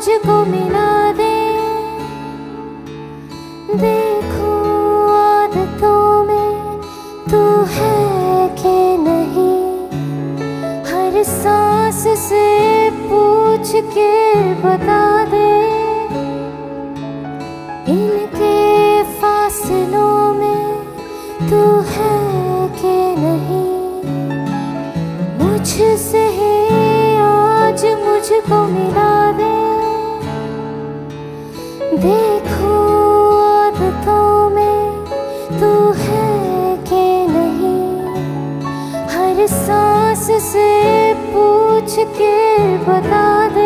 मुझको मिला दे। देखो आदतों में तू है कि नहीं, हर सांस से पूछ के बता दे। इनके फासलों में तू है कि नहीं, मुझसे ही आज मुझको मिला दे। देखो आदतों में तू है कि नहीं, हर सांस से पूछ के बता दे।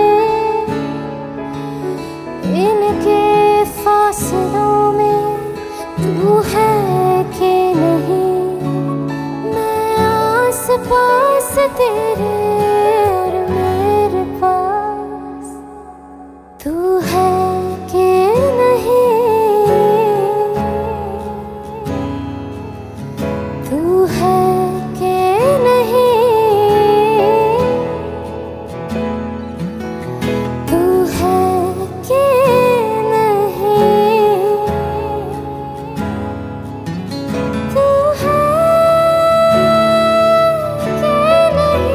इनके फासलों में तू है कि नहीं, मैं आस पास तेरे और मेरे पास तू है कि नहीं, तू है कि नहीं, तू है कि नहीं, तू है कि नहीं।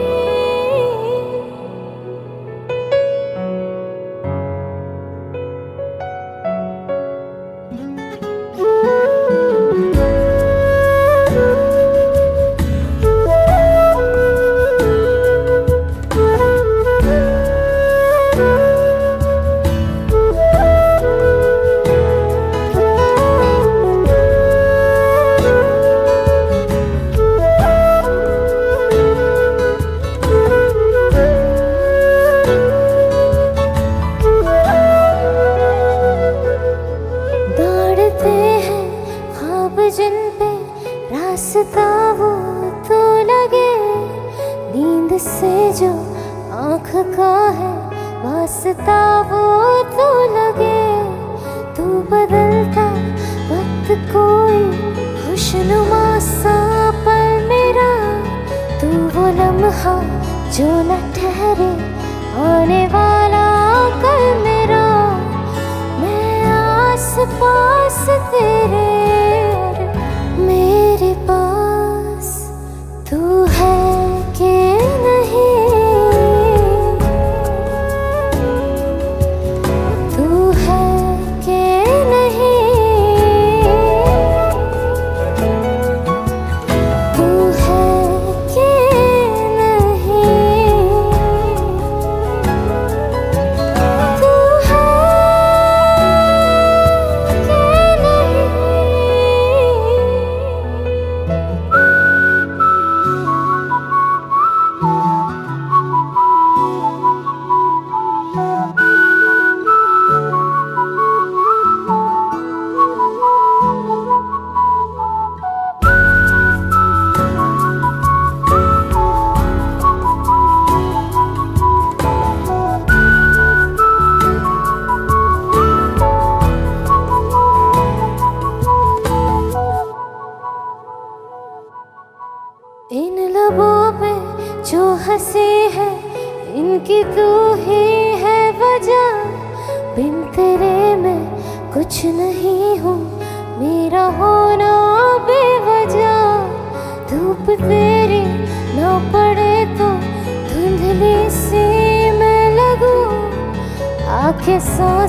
जिन पे रास्ता वो तो लगे, नींद से जो आँख का है वास्ता वो तो लगे। तू बदलता वक्त कोई खुशनुमा सा पल मेरा, तू वो लम्हा जो न ठहरे आने वाला कल मेरा। मैं आस पास तेरे मेरे पास तू है कि नहीं, तू है कि नहीं, तू है कि नहीं, तू है कि नहीं। इन लबों पे जो हंसी है इनकी तू ही है वजह, बिन तेरे मैं कुछ नहीं हूँ, मेरा होना बेवजह। धूप तेरी ना पड़े तो धुंधली सी मैं लगूं, आके सांस